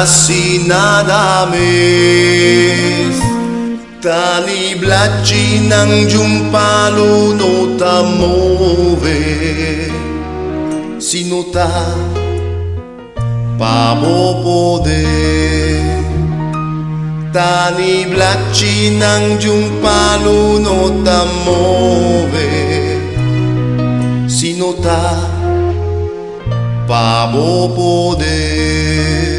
assim nada mais. Tani blacci nang jumpalo no ta move. Si nota pabo poder. Tani blacci nang jumpalo no ta move. Si nota pabo poder.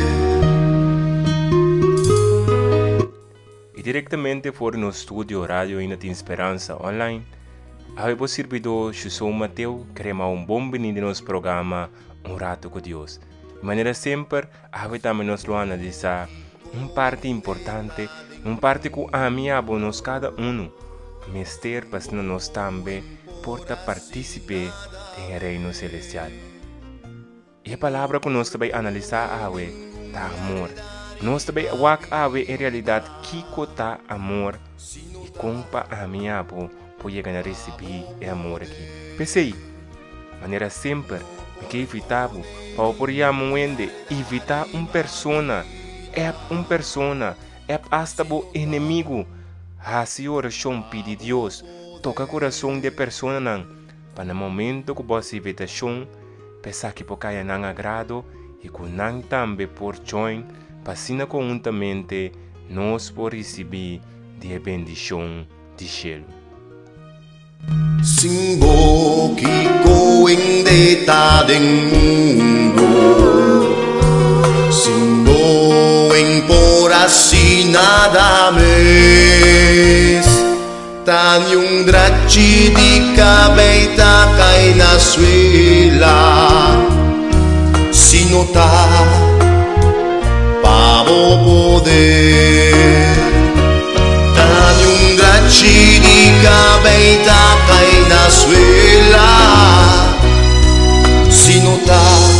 Diretamente fora no estúdio Rádio Inati Esperança Online, a servidor José Mateu crema bom bem-vindo no nosso programa Rato com Deus. De maneira sempre, a também nos loana de essa parte importante, parte que a minha nos cada mister para nós também porta participar do reino celestial. E a palavra que nós também analisar tá amor. Nós também wak ave em realidade kiko tá amor e compa a minha por chegar a receber o amor aqui. Pensei, maneira sempre que evitava para poder evitar persona é hasta o inimigo. A oração pede Deus toca coração de persona não para no momento que você evitação pensar que por caia não agrado e que não também por join passina conjuntamente nós por receber de bendição de céu. Simbo que coendeta del mundo, simbo em por assim nada mais. Tani dracci di cabeita cai na suela, si nota pavo poder. Tani dracci di cabeita cai na suela, si nota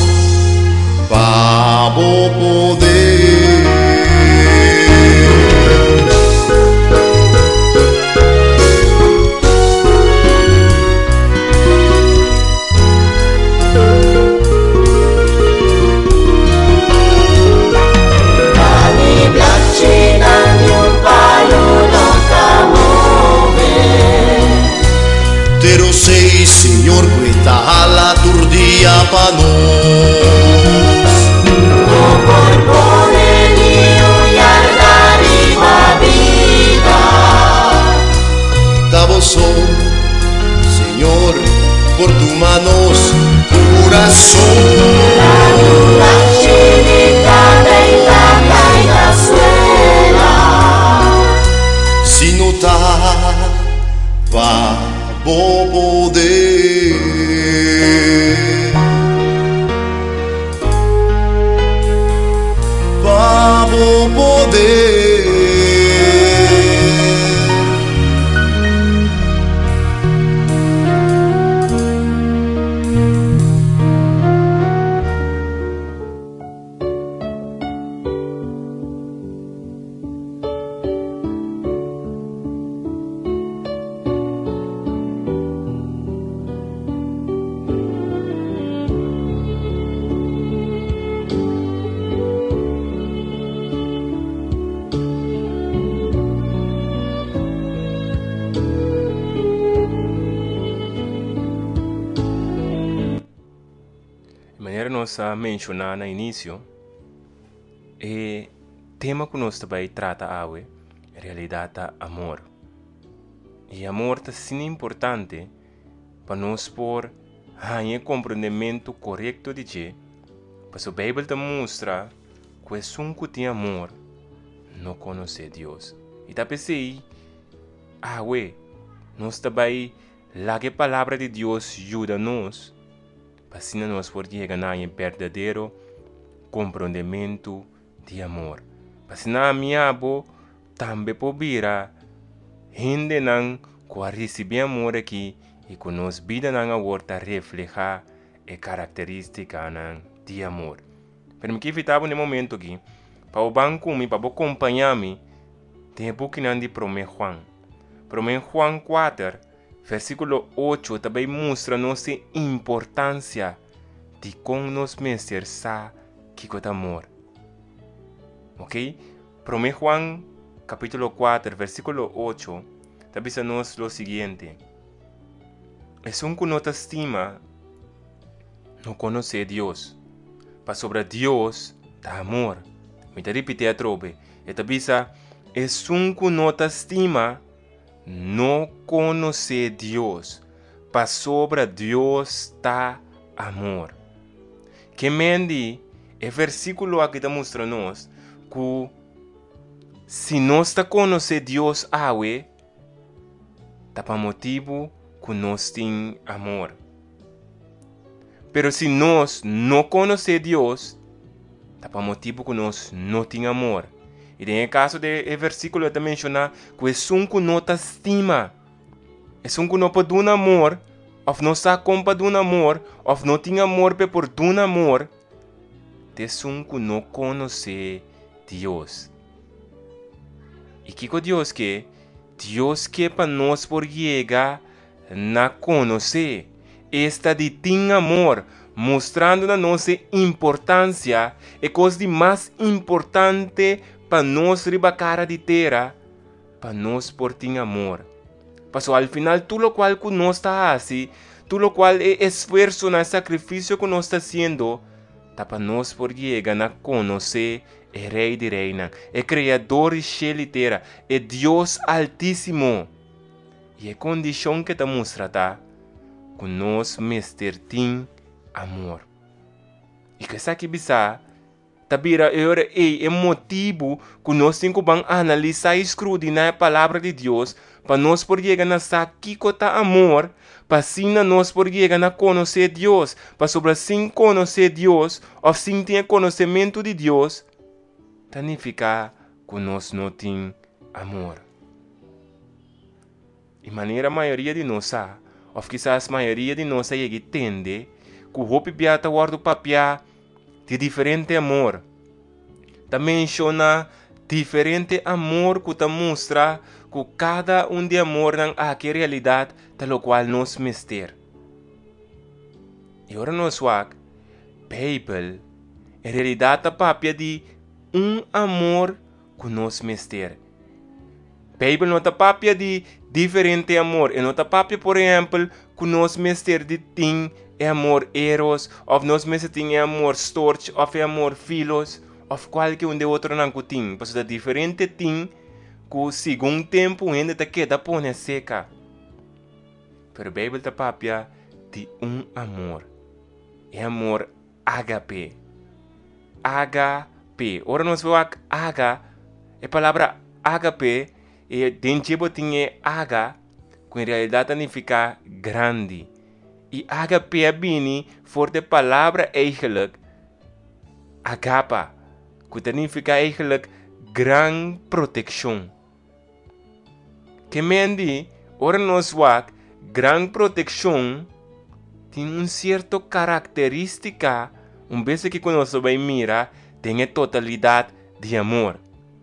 pavo poder. Pero sei, Senhor, cuita a la turdia pa nos. No por niño y arriba vida. Davo son, Senhor, por tu manos corazón. La chinita de la caída suela. Si nota pavo poder. Pavo poder. Nós mencionar no início é tema que nós também trata hoje, realidade amor. E amor é sim importante para nós pôr um compreendimento correto de que, pois a Bíblia te mostra que um que tem amor não conhece Deus. E tá pensei, nós também lá que a palavra de Deus ajuda nós assim nós podemos chegar em verdadeiro compreendimento de amor. Assim na minha abo também poderá gente não que recebe amor aqui e que nos vida não agora refleja a característica de amor. Pero que evitava no momento aqui para o banco me para acompanhar-me tem book de Promé Juan 4 versículo 8 também mostra nossa importância de como nos mestres sa que com amor. Ok? 1 Juan capítulo 4, versículo 8, dice-nos lo siguiente. Es un que no te estima, no conoce a Dios. Para sobre Dios, da amor. Me te repite a trobe. Esta bisa, es un que no te estima, no conoce a Dios. Para sobre Dios, da amor. Que mendi, el versículo aquí te muestra-nos que se nós te conhecer Deus awe, tá para motivo que nós tem amor. Pero se nós não conhecer Deus, tá para motivo que nós não tem amor. E no caso do versículo ele menciona que é um que não te estima, é um que não pode dar amor, ou não está compa de amor, ou não tem amor por dar amor, é um que não conhece Deus. E que Deus quer? Deus quer para nós por chegar na conhecer. Esta de tem amor, mostrando a nossa importância, é coisa de mais importante para nós ribacara de terra, para nós por ter amor. Mas ao final, tudo o qual que nós está assim, tudo o qual é esforço no sacrifício que nós está fazendo, tá para nós por chegar na conhecer é Rei de Reina, é Criador de céu e terra, é Deus Altíssimo. E a condição que te mostra tá, que nós mestre tem amor. E que essa que bisa, tabira é motivo que nós temos que analisar e escrutinar a palavra de Deus, para nós por chegar na saque que tá amor, para assim nós por chegar na conhecer Deus, para sobre assim conhecer Deus, ou assim ter conhecimento de Deus, significa que nós não temos amor. E maneira a maioria de nós, ou quizás a maioria de nós entende que o roupa biata guarda o papel de diferente amor. Também menciona diferente amor que te mostra que cada de amor não há que realidade pelo qual nós mister. E agora nós vamos, Bíblia, em realidade a papel de amor que nós mister. Bíblia não está papel de diferente amor. E não está papel, por exemplo, que nós mister de tem amor eros, ou nós mister tem amor storch, ou amor filos, ou qualquer de outro não que tem. Porque é diferente tem que segundo tempo ainda te queda pone seca. Pero a Bíblia está papel de amor. É amor agape. Agape. Ora nós vamos aga, a palavra agape, e dentro tinha aga, que em realidade significa grande. E agape é bem forte palavra eigenlijk, agapa, que significa eigenlijk gran proteção. Que mendi, ora nós vamos, gran proteção tem certa característica, vez que nós vamos mirar, tem a totalidade de amor.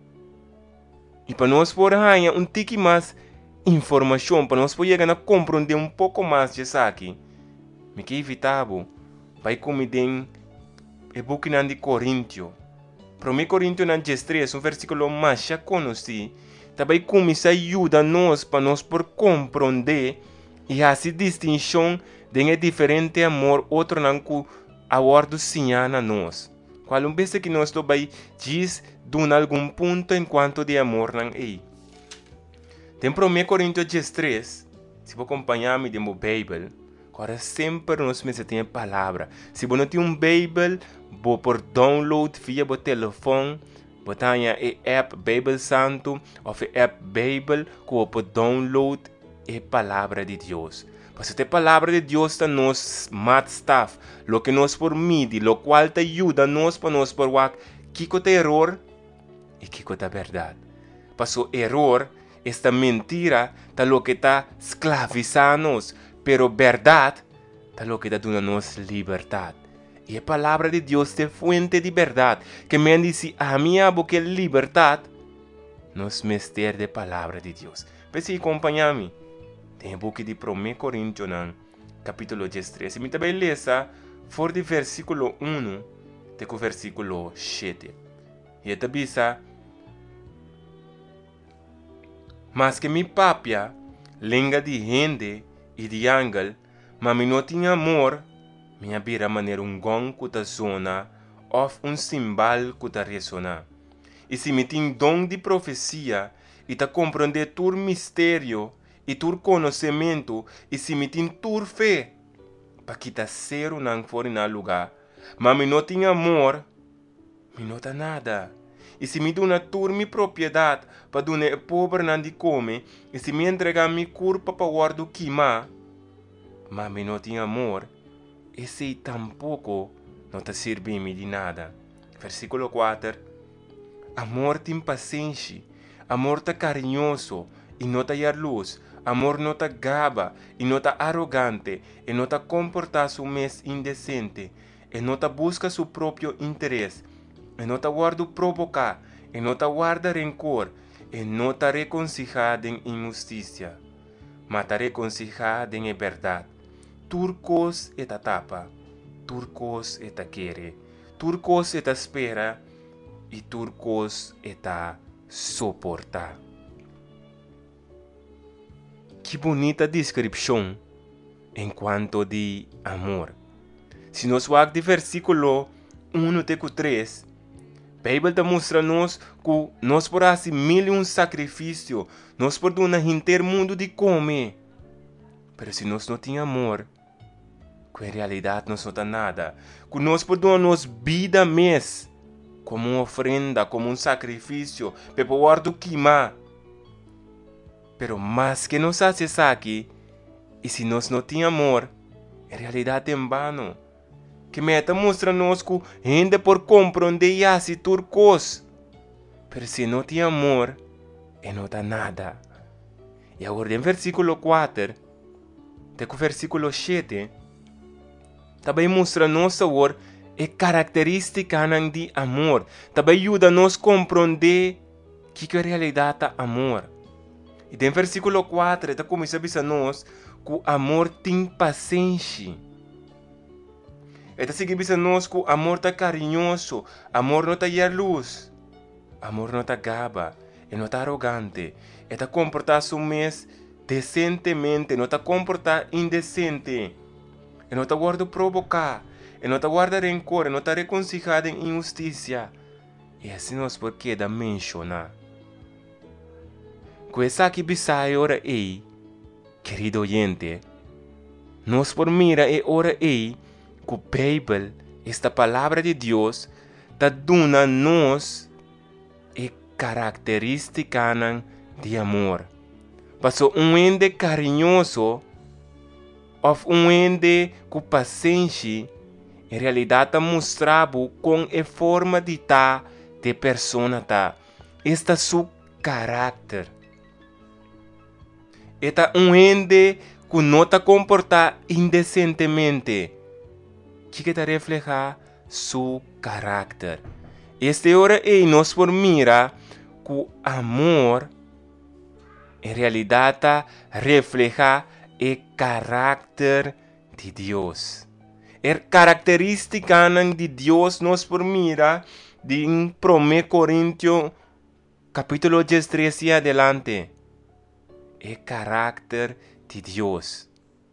E para nós poder ganhar tique mais informação, para nós poder chegar a compreender pouco mais disso aqui, me que evitável, vai comigo e book de Coríntios. 1 Coríntios 13, versículo mais já conheci, também começa a ajudar nós para nós por compreender e assim distinção de diferente amor, outro não que a ordem sinha nós. Qual vez que nós também diz de algum ponto enquanto de amor não é. Tem 1 Coríntios 13, se você acompanhar-me de uma Bíblia, agora sempre nós tem a palavra. Se você não tem uma Bíblia, você por download via o telefone, você tem a app Bíblia Santo, ou a app Bíblia, que você pode download a palavra de Deus. Porque a palavra de Deus está nos mat staff, lo que nos permite, lo qual te ajuda nos para nos provar que é error e que é verdade. Porque o error, esta mentira, está lo que está esclavizando-nos, pero verdade, está lo que está dando-nos liberdade. E a palavra de Deus é fuente de verdade, que me diz a minha boca liberdade, nos mistério da palavra de Deus. Pense acompanhar-me. Tem o book de 1 Coríntios, capítulo 13. Me também leça, for de versículo 1 até o versículo 7. E esta bisa, mas que mi papia, lenga de gente e de ángel, mas me não tinha amor, minha bira maneira gong que ta zona, of simbal que ta ressona. E se me tem dom de profecia, e ta compreender tur mistério, e tur conhecimento, e se me tem tur fé, para que ta ser fora na lugar, mas me não tinha amor, me não ta nada. E se me dá uma turma propriedade para dar pobre não de comer, e se me entregar minha curva para guardar queimar, mas me não tem amor, esse tampouco não te serve de nada. Versículo 4. Amor tem paciência, amor tá carinhoso e não tá luz, amor não tá gaba e não tá arrogante e não tá comportar seu mês indecente e não tá busca seu próprio interesse. E não te guarda provocar, e não te guarda rancor, e não te reconciliar em injustiça, mas te reconciliar em verdade. Turcos e te tapa, turcos e te quer, turcos e te espera, e turcos e te suporta. Que bonita descrição em quanto de amor. Se nós vamos de versículo 1 até 3, a Bíblia mostra-nos que nós podemos fazer sacrifício, nós podemos inteiro mundo de comer. Mas se nós não temos amor, que em realidade nós não temos nada, que nós podemos vida mesmo, como uma ofrenda, como sacrifício, para poder queimar. Pero mais que nós fazemos aqui, e se nós não temos amor, em realidade é em vano. Que meta mostra-nos que gente por compreender e assim turcos. Mas se não tem amor, não dá nada. E agora, em versículo 4, até o versículo 7, também mostra-nos agora a característica de amor. Também ajuda-nos a compreender que é a realidade do amor. E em versículo 4, está começando a dizer-nos que o amor tem paciência. Está seguindo nós que o amor está carinhoso, amor não está luz, amor não está gaba, não está arrogante, está comportar-se mês decentemente, não está comportar indecente, não está guarda provocar, não está guarda rancor, não está reconciliado em injustiça. E assim nós porque da mencionar. Com essa aqui bisai ora ei, querido oyente, nós por mira e ora ei, que a Bíblia, esta palavra de Deus, está dando-nos a característica de amor. Passou ende carinhoso, ou ende com paciência, em realidade mostrava com a forma de estar de persona tá. Este é seu caráter. Este ende que não te comporta indecentemente, que te refleja seu caráter. Este hora é nós por mirar que o amor em realidade refleja o caráter de Deus. A característica de Deus nós por mirar de 1 Coríntios capítulo 13 e adelante. O caráter de Deus.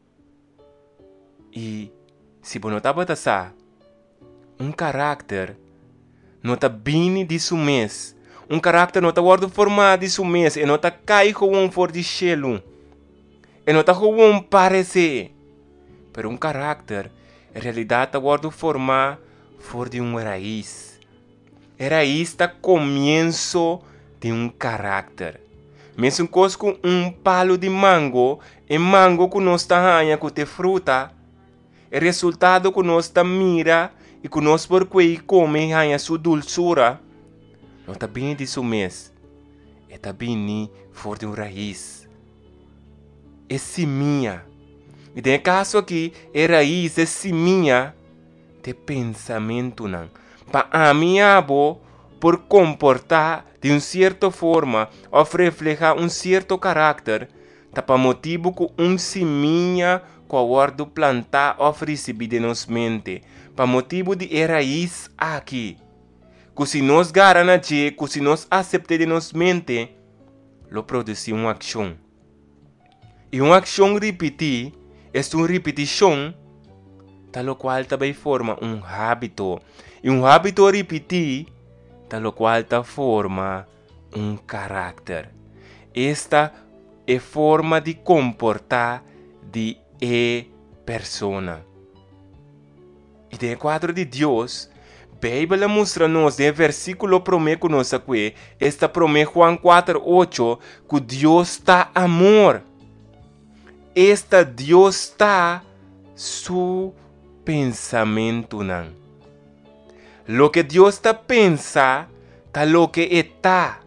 E se você não está batendo, caráter não está bem de seu mês. Caráter não está formado de seu mês. E não está caindo como for de chelo. E não está como parecer. Mas caráter, em realidade, está formado for de raiz. A raiz está começo de caráter. Mesmo com palo de mango, e mango que nós está ganhando com te fruta, o resultado que nós está mira e que nós por que come ganha sua dulçura, não está bem de seu mês, está bem for de raiz. É seminha. E tem caso aqui, a raiz é seminha de pensamento não. Para mim, por comportar de uma certa forma, ou reflejar certo caráter, tá para motivo que seminha que o guardo plantar ou receber de nos mente, para motivo de raiz aqui, que se nós garantir, que se nós aceitar de nossa mente, lo produzir uma ação. E uma ação repetir, é uma repetição, tal qual também forma um hábito. E um hábito repetir, tal qual forma um caráter. Esta é a forma de comportar de persona. E de quadro de Deus, a Bíblia mostra-nos, no versículo promete nós aqui, esta promete Juan 4:8, que Deus está amor. Esta Deus está su pensamento não. Lo que Deus está pensa, está lo que está.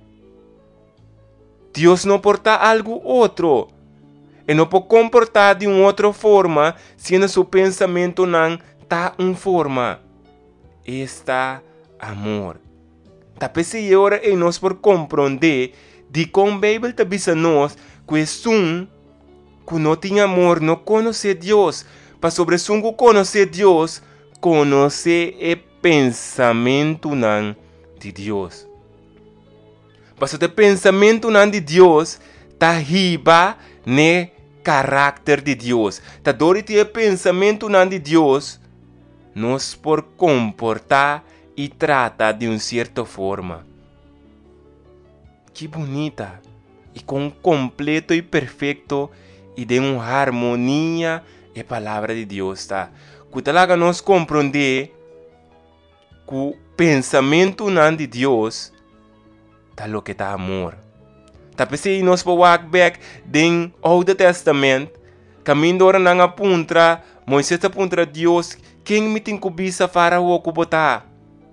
Deus não porta algo outro. E não pode comportar de uma outra forma, se seu pensamento não está em forma. Está amor. Talvez é hora e nós por compreender de como a Bíblia está dizendo nós que não tem amor, não conhece Deus. Para sobre que conhecer Deus, conhecer o pensamento não de Deus. Para o pensamento não de Deus, está riba no caráter de Deus. Está dorite o pensamento não de Deus, nós por comportar e tratar de uma certa forma. Que bonita! E com completo e perfeito e de uma harmonia a palavra de Deus está. Que talaga nós compreender que o pensamento não de Deus está lo que está amor. Talvez se nós podemos ver no Old Testamento, caminho ora não apunta, Moisés apunta a Deus, quem me tem cobiça faraó que botar?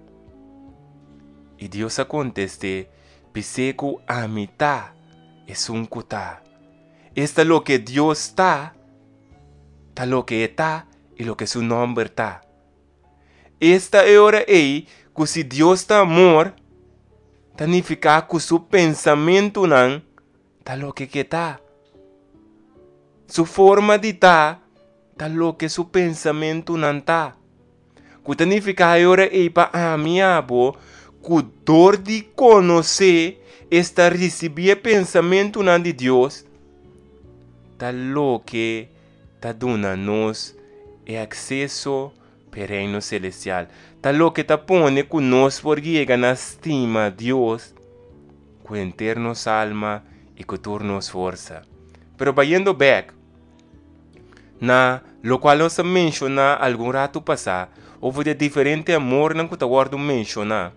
E Deus conteste, pensei que a mitad é um cutá. Esta lo que Deus está lo que está e lo que seu nome está. Esta é hora aí que se Deus está amor, significa que seu pensamento não está lo que está. Sua forma de estar está lo que seu pensamento não está. Que significa a hora aí para a minha avó, que dor de conhecer esta receber pensamento não de Deus, está lo que está dando-nos é acesso ao reino celestial. Está lo que está pone que nós por llegar na estima Deus, com internos alma e com turnos força. Pero vayendo back, na lo qual nós menciona algum rato passar, houve de diferente amor na que está guardo mencionar.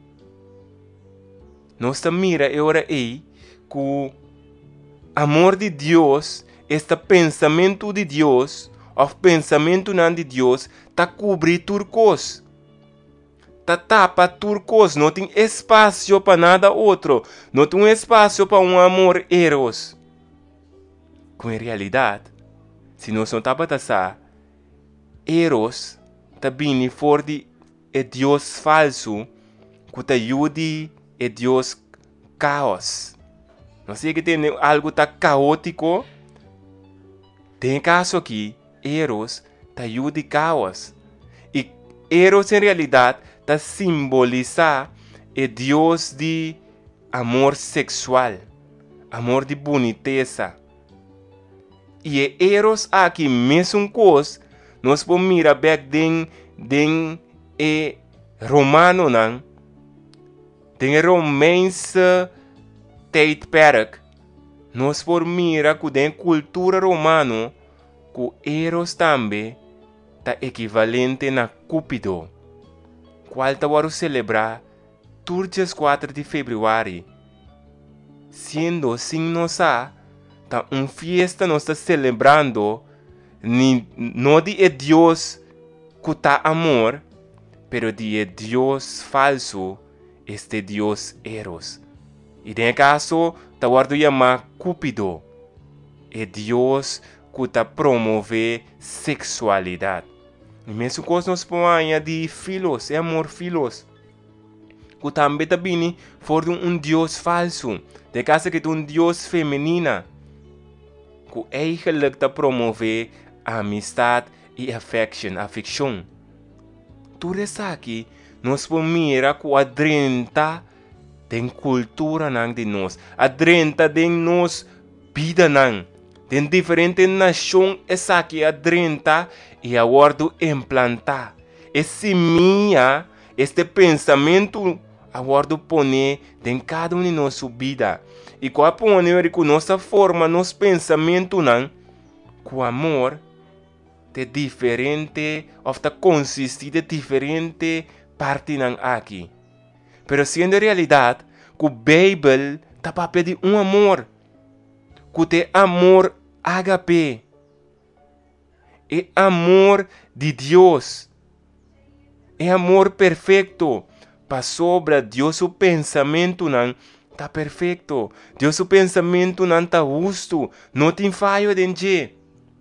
Nós mira agora aí que o amor de Deus, este pensamento de Deus, o pensamento não de Deus, está cobrir turcos. Está tapa turcos, não tem espaço para nada outro. Não tem espaço para um amor eros. Com a realidade, se nós não tapa taçar, eros está vindo fora de Deus falso, que está ajude é Deus caos. Não sei que tem algo tá caótico. Tem caso aqui, Eros tá ajuda caos. E Eros em realidade tá simbolizar é Deus de amor sexual, amor de boniteza. E é Eros aqui mesmo coisa, nós podemos mirar back den romano não. Tem Romance tijdperk. Nós por mira que tem cultura romana que Eros também está equivalente na Cúpido, qual está para celebrar todos 4 de fevereiro. Sendo assim nós está uma festa nós está celebrando não de Deus que está amor, pero de Deus falso. Este Deus Eros. E nesse caso, está guardo chamar Cúpido. É Deus que está promove sexualidade. E mesmo coisa nós podemos de filhos, é amor filhos. Que também está vindo for um Deus falso. De caso que é um Deus feminina. Que eigenlijk está promove amistade e affection. Tudo isso aqui nós mira com a drenta den cultura nang de nós, a drenta den nos vida nang, den diferente nação essa que a drenta e a guardo implantar. Esse minha, este pensamento a guardo poner em cada um de nossa vida. E com a poner com nossa forma, nosso pensamento nang, com amor, de diferente, ou de consistir de diferente parte nang aqui. Pero sendo realidade, que a Bíblia está para pedir amor. Que te amor agape. É amor de Deus. É amor perfeito. Para sobre Deus o pensamento não está perfeito. Deus o pensamento não está justo. Não tem falho dentro.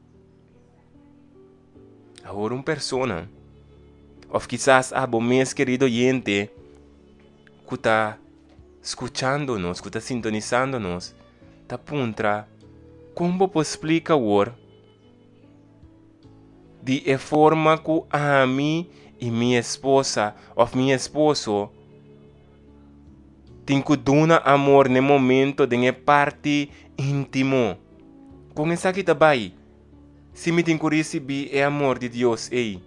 Agora uma pessoa, ou quizás algo mais querido gente, que está escutando-nos, que está sintonizando-nos, está perguntando como posso explicar agora de a forma que a mim e minha esposa ou meu esposo tem que dar amor no momento de parte íntimo. Com essa aqui também, se me tem que receber o amor de Deus aí.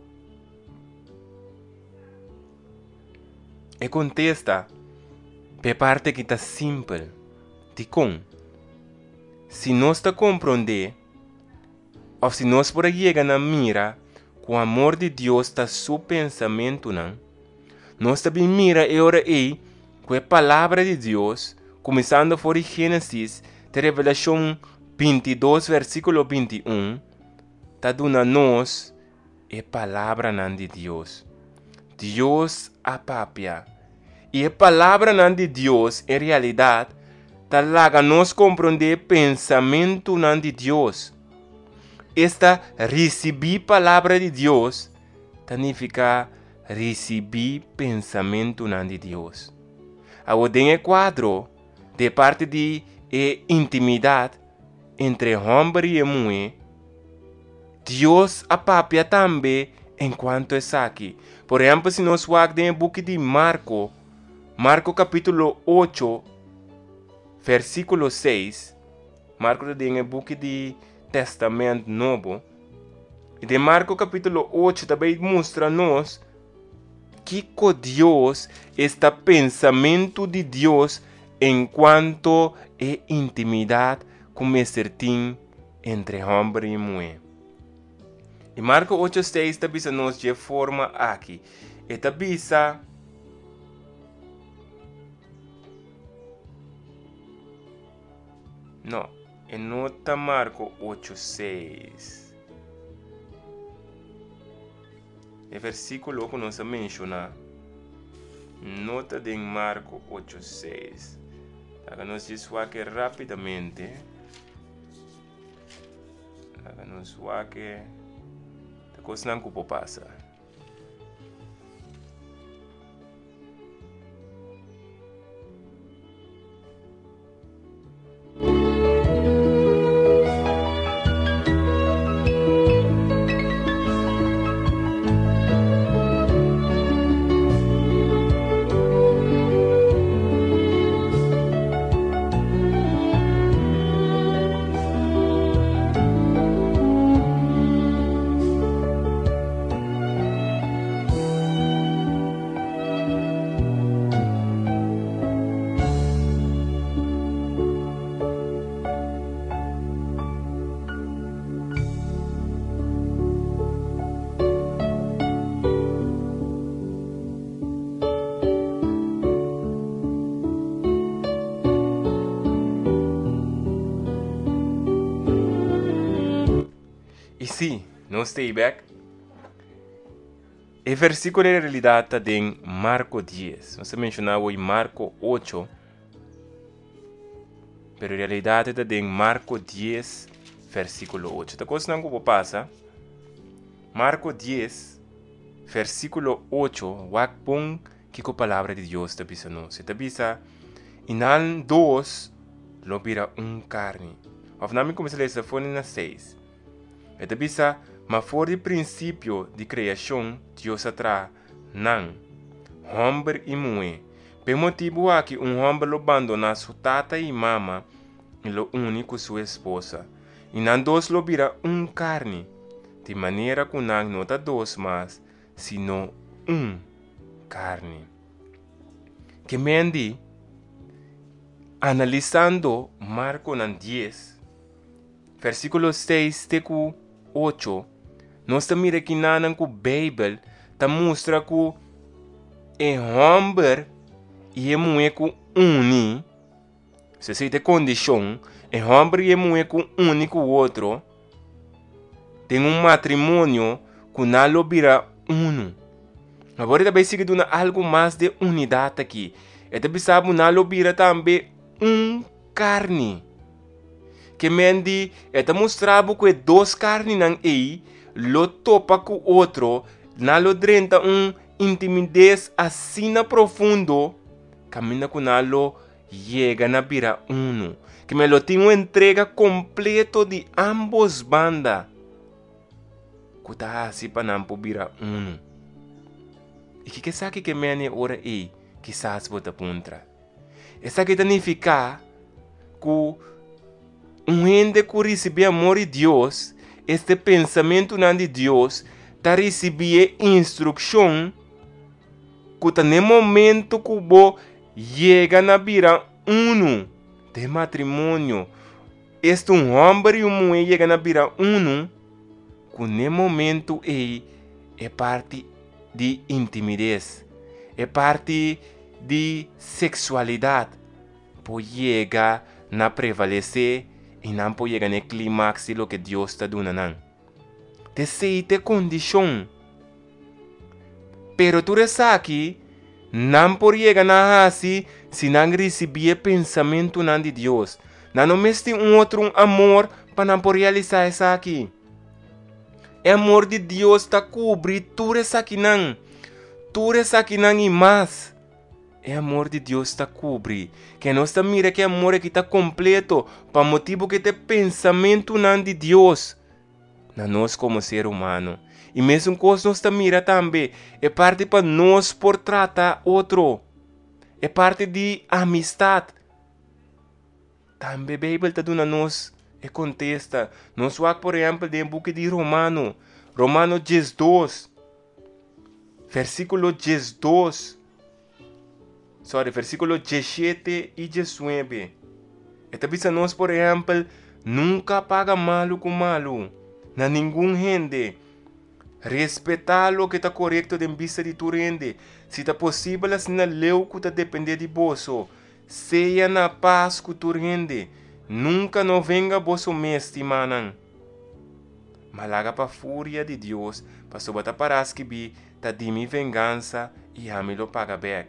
E contesta, per parte que está simples, de com. Se nós está compreender, ou se nós por chegar na mira, com o amor de Deus está seu pensamento, não? Nós também mira e ora aí, com a palavra de Deus, começando por Gênesis, de Revelação 22, versículo 21, está dando a nós a palavra de Deus. Deus a papia. E a palavra de Deus, em realidade, está lá a nós compreender o pensamento de Deus. Esta receber palavra de Deus, significa receber pensamento de Deus. Agora tem quadro de parte de intimidade entre homem e mulher. Deus a papia também enquanto está aqui. Por exemplo, se nós vamos no book de Marco capítulo 8, versículo 6. Marco tem o book de Testamento Novo. E de Marco capítulo 8 também mostra-nos que com Deus está pensamento de Deus enquanto é intimidade como certinho entre homem e mulher. E Marco 8:6 está dizendo de forma aqui. Está dizendo não, é nota Marco 8:6. É versículo que nós mencionamos. Nota de Marco 8:6. Agora nós vamos aqui rapidamente. Agora nós vamos aqui. A coisa não pode passar. E sim, não stay back. O versículo de realidade está em Marco 10. Nós mencionamos em Marco 8. Mas a realidade está em Marco 10, versículo 8. Então, coisa não vou passar. Marco 10, versículo 8. Wakpong que a palavra de Deus está dizendo. Se está dizendo, inan dos lo vira carne. Of nami começa a ler fone na 6. Está dizendo, mas fora do princípio de criação, Deus atrás, não. homem e mulher. Por motivo aqui, homem abandona sua tata e mama e lo une com sua esposa. E não dois lo vira carne, de maneira que não está dois mais, sino carne. Que mendi, analisando Marcos 10, versículo 6 até 8, nós mira que na Bíblia ta mostra que o homem e a mulher que une, se tem condição, o homem e a mulher que une com o outro, tem matrimônio que não lo vira uno. Agora também sigue dando algo mais de unidade aqui. E também sabe não lo vira também carne. Que mendi, eta mostrava que dois carnes não aí, lo topa com o outro, não lo drenta intimidez assim na profundo, camina com lo chega na vira uno. Que me lo tem uma entrega completa de ambos bandas. Que tá assim para não vira uno. E que sabe que me ora aí, que sabe bota puntra. Essa que significa que gente que recebe amor de Deus, este pensamento de Deus, está recebendo instrução que no momento que você chega na vira uno de matrimônio, este homem e uma mulher chega na vira uno, que no momento é parte de intimidez, é parte de sexualidade, pode chegar na prevalecer e não pode chegar no clímax de lo que Deus está dando. Te sei te condição. Pero tu aqui não pode chegar na assim se não receber pensamento de Deus. Não mesmo outro amor para não poder realizar isso aqui. O amor de Deus está cobre tudo isso aqui não. Tudo isso aqui não e mais. O amor de Deus está cobre. Que nós está mira que o amor aqui está completo para motivo que tem pensamento de Deus na nós como ser humano. E mesmo coisa nós está mira também é parte para nós por tratar outro. É parte de amistade. Também a Bíblia está dando a nós e contesta. Nós vamos, por exemplo, de book de Romano 12, versículo 12. Versículo 17 e 19. Esta vez nós, por exemplo, nunca paga malo com malo. Na nenhum gente. Respeitar o que está correto de vista de tu rende. Se está possível, assim na lei que está depender de bolso. Seja na paz que tu rende. Nunca não venga bolso mestre, manan. Malaga para a fúria de Deus. Para sobata paras que bi, tá de mi vingança e a me lo paga back.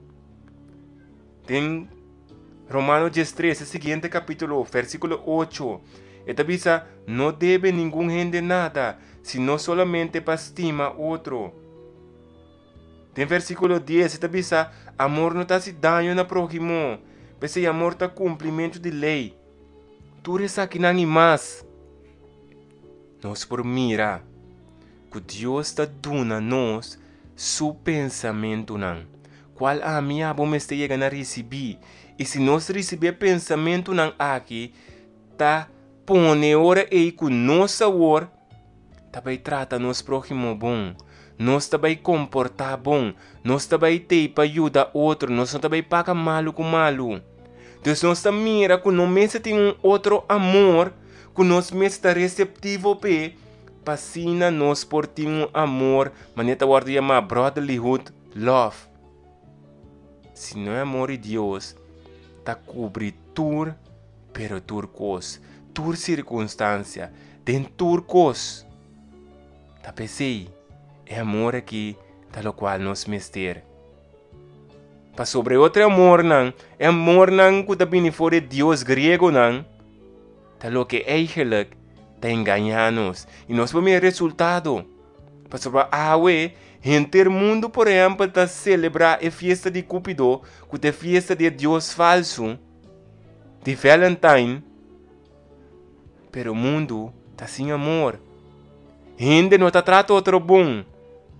Tem Romanos 13, seguinte capítulo, versículo 8. Esta visa, não deve nenhum gente nada, sino solamente para estimar outro. Tem versículo 10, esta visa, amor não está se dando na próximo, mas amor está cumprimento de lei. Tudo isso aqui não é mais. Nós por mira que Deus está dando a nós seu pensamento não. Qual a minha bom está chegando a receber. E se nós receber pensamento não aqui, tá põe hora aí com nossa hora, tá vai tratar nos próximo bom. Nós tá vai comportar bom. Nós tá vai ter para ajudar outro. Nós não tá vai pagar malo com malo. Então nós tá mira que não mesmo tem outro amor, que nós mesmo está receptivo para sina nós por ter amor, maneta guarda chama brotherlyhood love. Se não é amor de Deus, tá cobre tur, pero turcos, tur circunstância, tem turcos. Tá pensei, é amor aqui, tá lo qual nós mister. Para sobre outro amor não, é amor não que tá vindo fora de Deus grego não, tá lo que eigenlijk tá enganar-nos e nós vamos ver resultado. Para sobre gente do mundo, por exemplo, está celebrar a festa de Cúpido, que é a festa de Deus falso, de Valentine. Pero o mundo está sem amor. Gente não está tratando outro bom.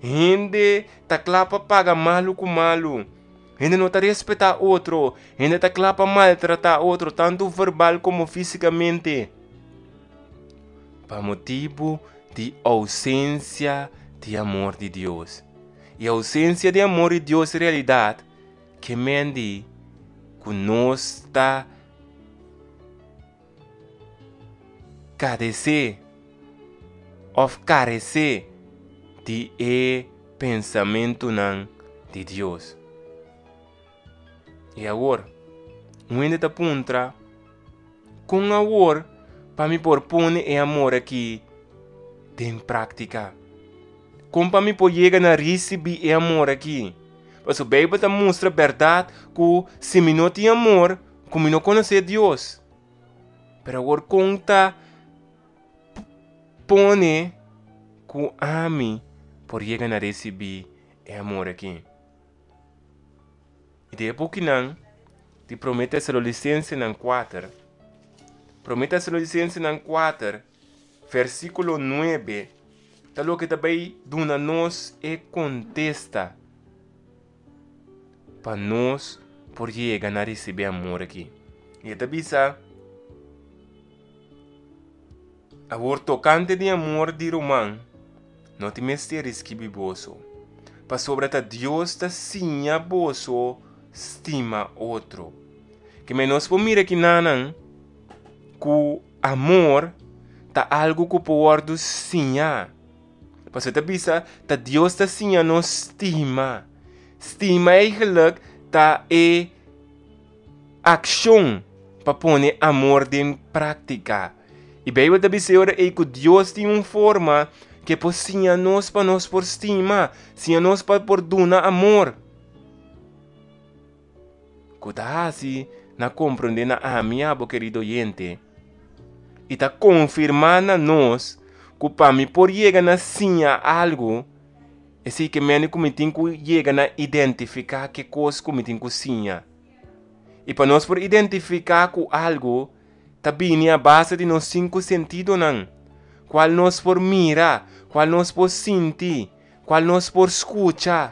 Gente tá clapa paga malo com malo. Gente não tá respeitar outro. Gente tá clapa maltratar outro, tanto verbal como fisicamente. Por motivo de ausência de amor de Deus. E a ausência de amor de Deus é realidade que mende que nós está carecer ou carecer de pensamento não de Deus. E agora, onde está puntra com agora para me propor amor aqui em prática. Como para me poder na receber amor aqui. Mas a Bíblia te mostra a verdade que se me não tem amor, como não conhecer Deus. Mas agora conta pone que ame por chegar a receber amor aqui. E depois que não, te promete a licença em 4. Promete a licença em 4, versículo 9. Tal que também dona nós e contesta para nós por chegar a receber amor aqui. E também sabe, agora tocante de amor de Romano, não te mistérios que biboso. Para sobre a Deus ta sinha boso estima outro. Que menos por mira que nanan, que amor ta algo que pode sinha. Para você bisa ta Deus ta sinha no estima. Estima eigenlijk ta ação para pôr amor em prática. E Bíblia também se ora que Deus tem uma forma que possível nós para nós por estima, se nós para por donar amor. Cuidado assim, na compreender na amiabo querido oyente. E está confirmando nós que para mim por chegar na sinha algo, é assim que me como tem que chegar na identificar que coisa como tem que sinha. E para nós por identificar com algo, também a base de nos 5 sentidos não. Qual nós por mirar, qual nós por sentir, qual nós por escuchar,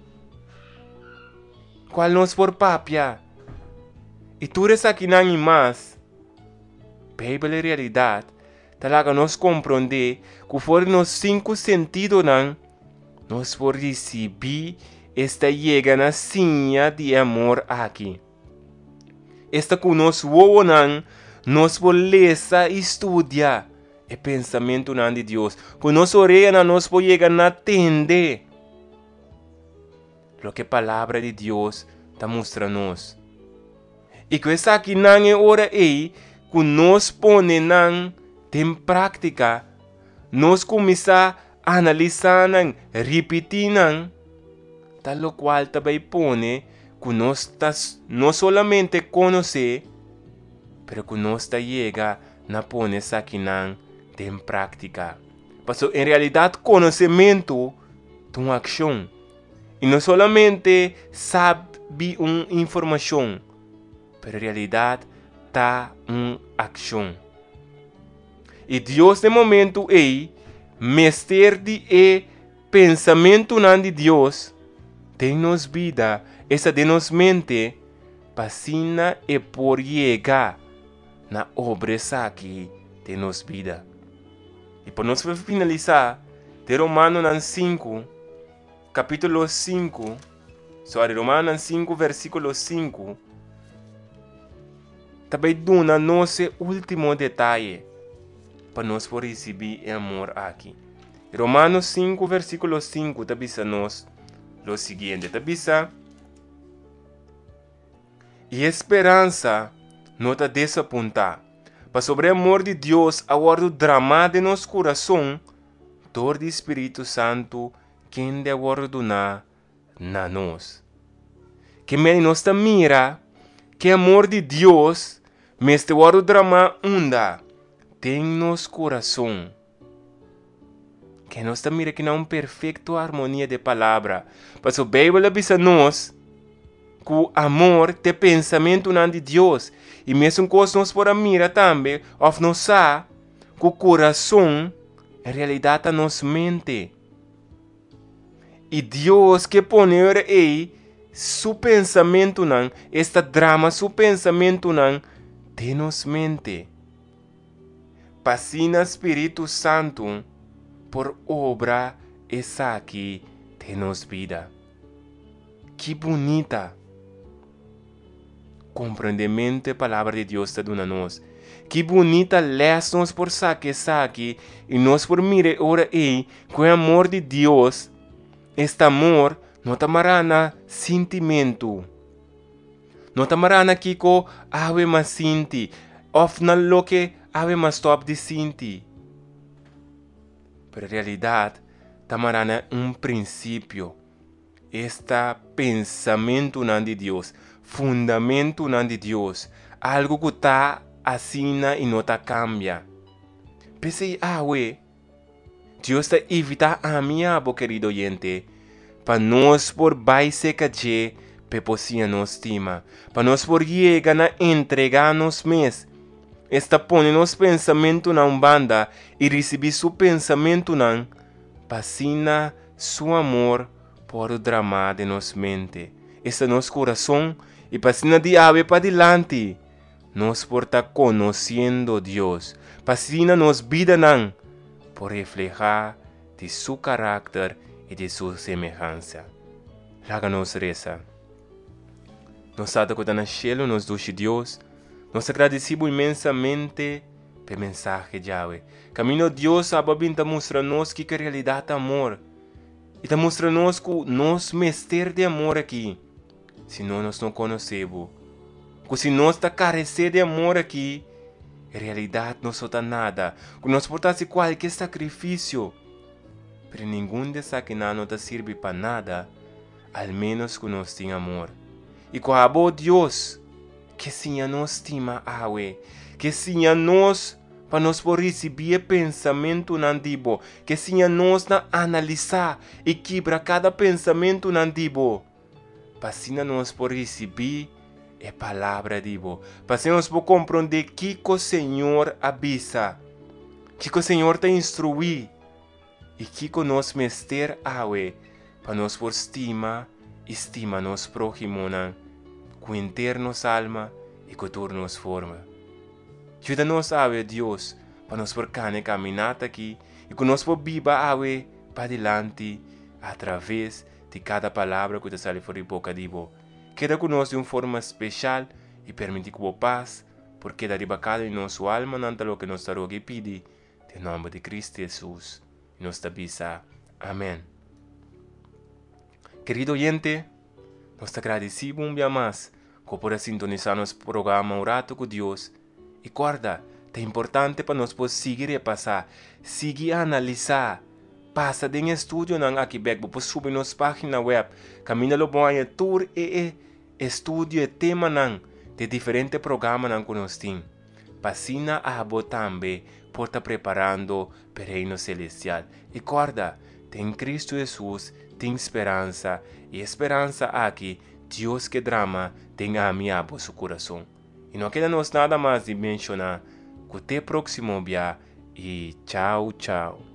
qual nós por papia. E tudo isso aqui não é mais. Bíblia é realidade. Talaga nós compreender que for nos 5 sentidos não, nós por receber esta chega na sinha de amor aqui. Esta que nós voamos não, nós por ler e estudar o pensamento não de Deus. Que nós oremos, nós por chegar na entender o que a palavra de Deus está mostrando-nos. E que essa aqui não é hora aí que nós ponemos em prática, nós começamos a analisar, repetir, tal qual também põe que nós não somente conhecer, mas que nós chega na pôr essa aqui em prática. Porque em realidade conhecimento é uma ação. E não somente sabe uma informação, mas em realidade está uma ação. E Deus no momento aí, mestre de pensamento de Deus, tem nos vida, essa de nos mente, passina e por chegar na obra aqui de nos vida. E por nós finalizar, de Romanos 5, capítulo 5, Romanos 5, versículo 5, também dá nosso último detalhe para nós por receber amor aqui. Romanos 5, versículo 5, também nos o seguinte, também e esperança não está desapontar. Para sobre o amor de Deus, agora o drama de nosso coração, dor do Espírito Santo, quem de agora donar na nós. Que me nos mira, que amor de Deus, mestre agora o drama unda, tem nos coração. Que nos mira que não é uma perfeita harmonia de palavra. Mas a Bíblia diz a nós que o amor tem pensamento de Deus. E mesmo coisa nós podemos mirar também, ou nós sabemos que o coração, em realidade, nos mente. E Deus que poner aí su pensamento nan, esta drama, su pensamento nan, de nos mente. Pasina Espírito Santo por obra essa aqui de nos vida. Que bonita! Compreendimento a palavra de Deus está dando a nós. Que bonita lições por saque e nós por mire ora aí com o amor de Deus. Este amor não tamarana sentimento. Não tamarana kiko ave mas sinti. Of na lo que ave mas top de sinti. Pero en realidad tamarana princípio. Este pensamento nan de Deus. Fundamento nan de Deus. Algo que está assina e não está cambia. Pensei, Deus está evitando a minha, querido oyente, para nós por baixo que peposia nos estima, para nós por llegar a entregar-nos mes. Está pondo nos pensamento na banda e receber seu pensamento nan, pasina seu amor por o drama de nos mente. Está nos coração e pasina de ave para delante. Nos por estar conociendo Deus, pasina nos vida nan, por reflejar de su carácter e de su semelhança. Láganos reza. Nos ata que na cielo nos duche Deus, nos agradecemos imensamente pelo mensagem de Yahweh. Camino Deus ababinta mostra-nos que realidade é amor. E ta mostra-nos que nos mestre de amor aqui. Se nós não conhecemos, que se nós está carecer de amor aqui, em realidade não solta nada, que nós portasse qualquer sacrifício, pero nenhum dessa que não te serve para nada, al menos que nós tenha amor. E com a boa Deus, que sim a nós estima que sim a nós, para nós por receber pensamento nandibo, que sim a nós na analisar e quebrar cada pensamento nandibo, para assim nós por receber a palavra de Deus, para assim nós por compreender que o Senhor avisa, que o Senhor te instrui e que o nosso mestre para nós por estima nos próximo, com internos alma e com turnos forma. Ajuda-nos, Deus, para nós por caminhar aqui e que nós por viva, para adiante, através de cada palavra que te sai fora de boca de Deus. Queda conosco de uma forma especial e permite que a paz, porque da ribacada em nosso alma, não é o que nos roga e pede, em nome de Cristo Jesus, e nos tabisa. Amém. Querido oyente, nós te agradecemos um dia mais por sintonizar nosso programa Um Rato com Deus. E guarda, é importante para nós seguir e passar, seguir a analisar. Passa de estúdio aqui back, por subir nossa página web, caminha lo bom a tour e estúdio e tema de diferentes programas que nós temos. Passina a também por estar preparando para o reino celestial. E guarda, tem Cristo Jesus, tem esperança, e esperança aqui, Deus que drama, tem a minha seu coração. E não queda nada mais de mencionar, que até próximo dia, e tchau, tchau.